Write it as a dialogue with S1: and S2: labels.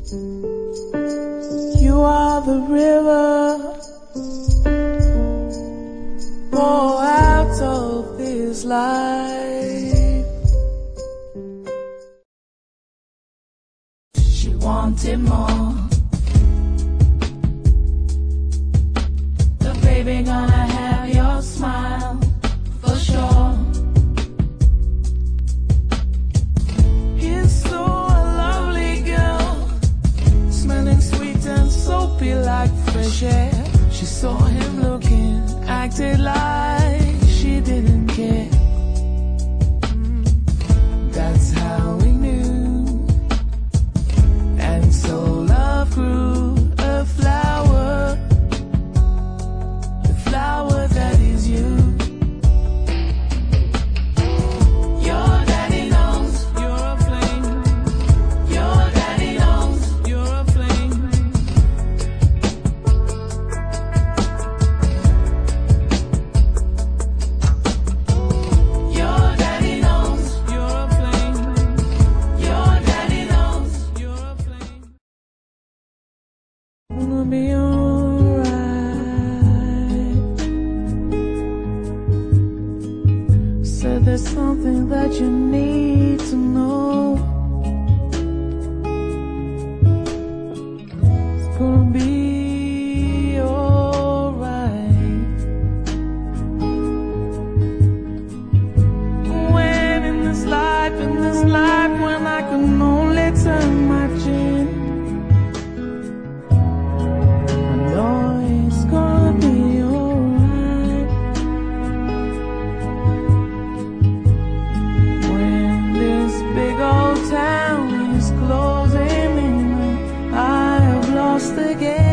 S1: You are the river, pour out of this life. She wanted more, but baby, gonna have your smile for sure. He's so a lovely girl, smelling sweet and soapy like fresh air. She saw him looking, acted like she didn't care. That's how we knew. And so love grew, a flower, the flower that is you. Your daddy knows you're a flame. Your daddy knows you're a flame. Your daddy knows you're a flame. Your daddy knows you're a flame. Gonna be alright. Said there's something that you need to know. It's gonna be alright. When in this life, when I can only turn my chin, I know it's gonna be alright. When this big old town is closing in, I have lost again.